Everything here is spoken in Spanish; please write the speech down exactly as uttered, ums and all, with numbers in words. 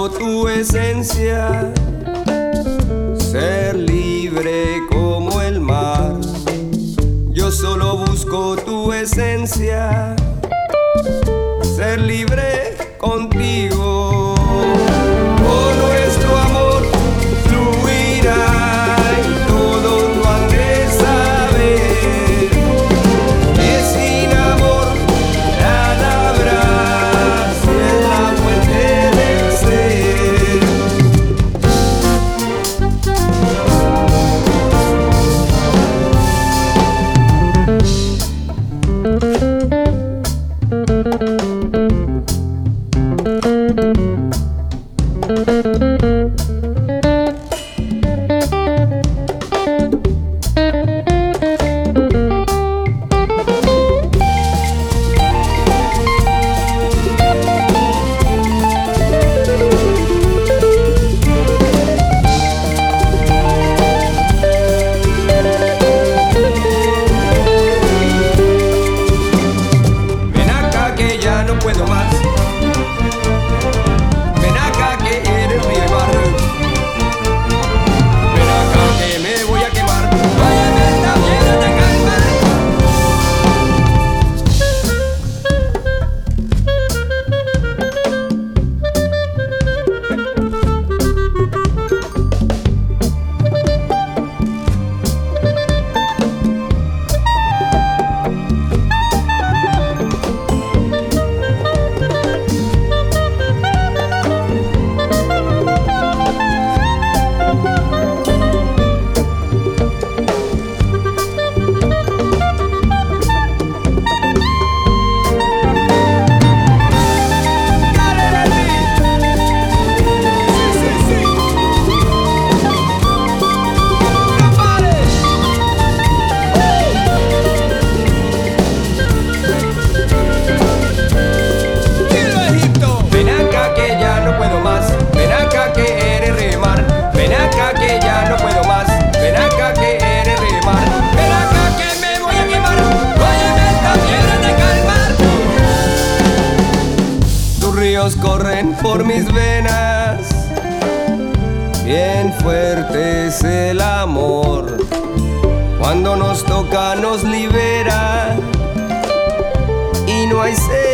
busco tu esencia, ser libre como el mar. Yo solo busco tu esencia, ser libre contigo. Oh, nuestro amor fluirá y todos lo han de saber, que sin amor nada habrá, si es la fuente del ser. Corren por mis venas, bien fuerte es el amor. Cuando nos toca nos libera y no hay sed.